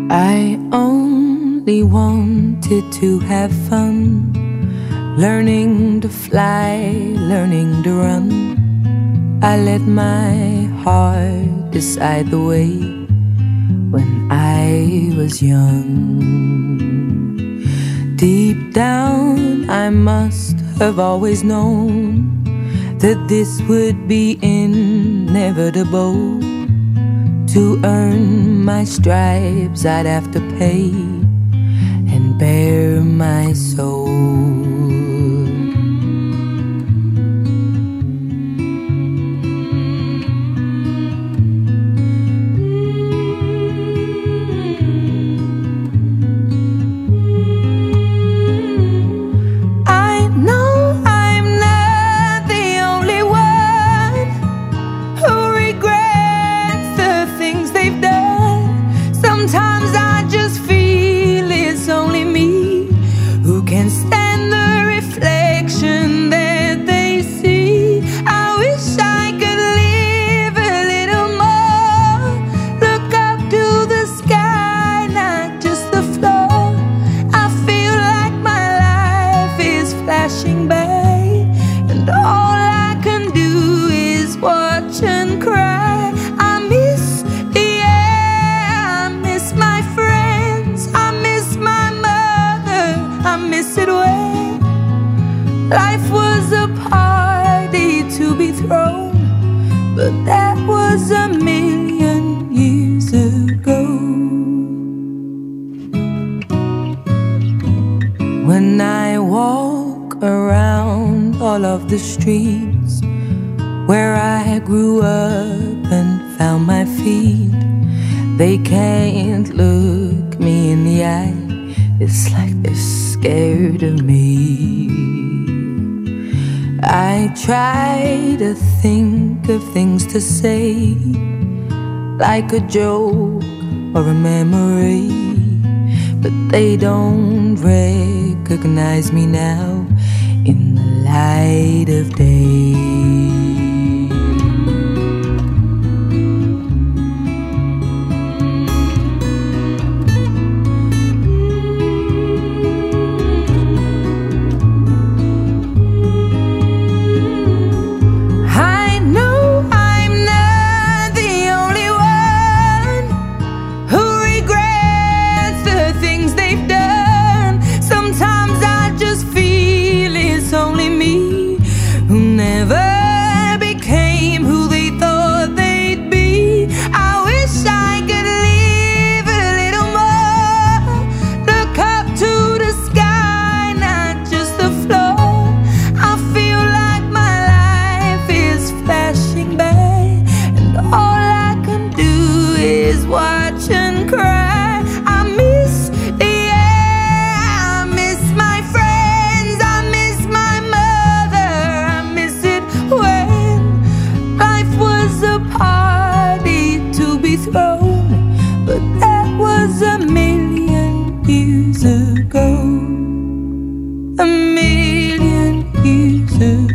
I only wanted to have fun, learning to fly, learning to run. I let my heart decide the way when I was young. Deep down I must have always known that this would be inevitable. To earn my stripes I'd have to pay and bare my soul. Sometimes I just feel it's only me who can stand the reflection that they see. I wish I could live a little more, look up to the sky, not just the floor. I feel like my life is flashing by, and all I can do is watch and cry. Life was a party to be thrown, but that was a million years ago. When I walk around all of the streets where I grew up and found my feet, they can't look me in the eye. It's like they're scared of me. I try to think of things to say, like a joke or a memory, but they don't recognize me now in the light of day. Watch and cry. I miss the air, I miss my friends, I miss my mother, I miss it when life was a party to be thrown, but that was a million years ago. A million years ago.